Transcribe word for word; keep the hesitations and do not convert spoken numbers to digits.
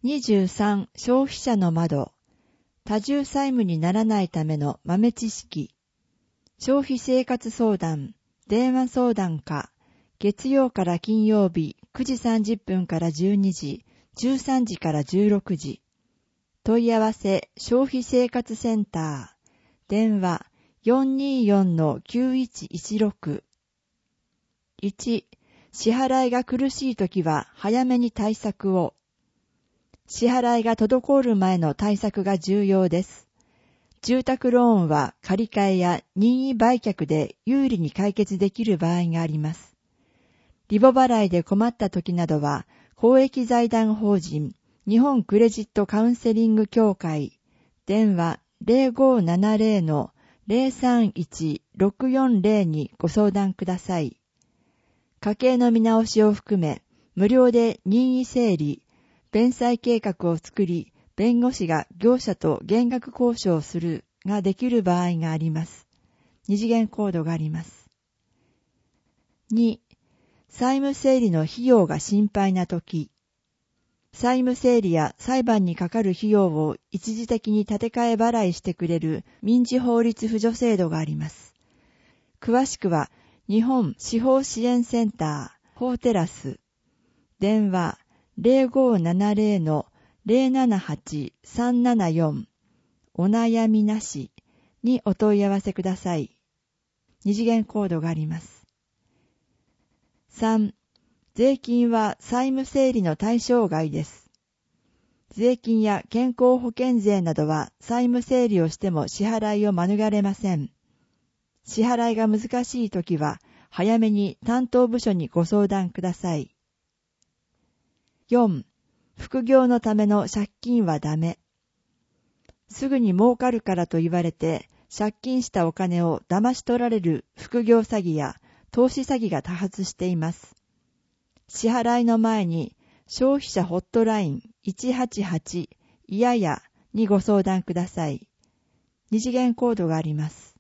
にじゅうさん、消費者の窓。多重債務にならないための豆知識。消費生活相談、電話相談課。月曜から金曜日くじさんじゅっぷんからじゅうにじ、じゅうさんじからじゅうろくじ。問い合わせ消費生活センター。電話 よんにーよんのきゅういちいちろく。いち、支払いが苦しいときは早めに対策を。支払いが滞る前の対策が重要です。住宅ローンは借り換えや任意売却で有利に解決できる場合があります。リボ払いで困ったときなどは、公益財団法人日本クレジットカウンセリング協会、電話 ゼロごーななゼロのゼロさんいちろくよんゼロ にご相談ください。家計の見直しを含め、無料で任意整理、弁済計画を作り、弁護士が業者と減額交渉するができる場合があります。二次元コードがあります。に、債務整理の費用が心配なとき、債務整理や裁判にかかる費用を一時的に立て替え払いしてくれる民事法律扶助制度があります。詳しくは、日本司法支援センター、法テラス、電話 ゼロごーななゼロのゼロななはちさんななよん、お悩みなしにお問い合わせください。二次元コードがあります。さん、税金は債務整理の対象外です。税金や健康保険税などは債務整理をしても支払いを免れません。支払いが難しいときは早めに担当部署にご相談ください。よん、副業のための借金はダメ。すぐに儲かるからと言われて借金したお金を騙し取られる副業詐欺や投資詐欺が多発しています。支払いの前に消費者ホットラインいちはちはちいややにご相談ください。二次元コードがあります。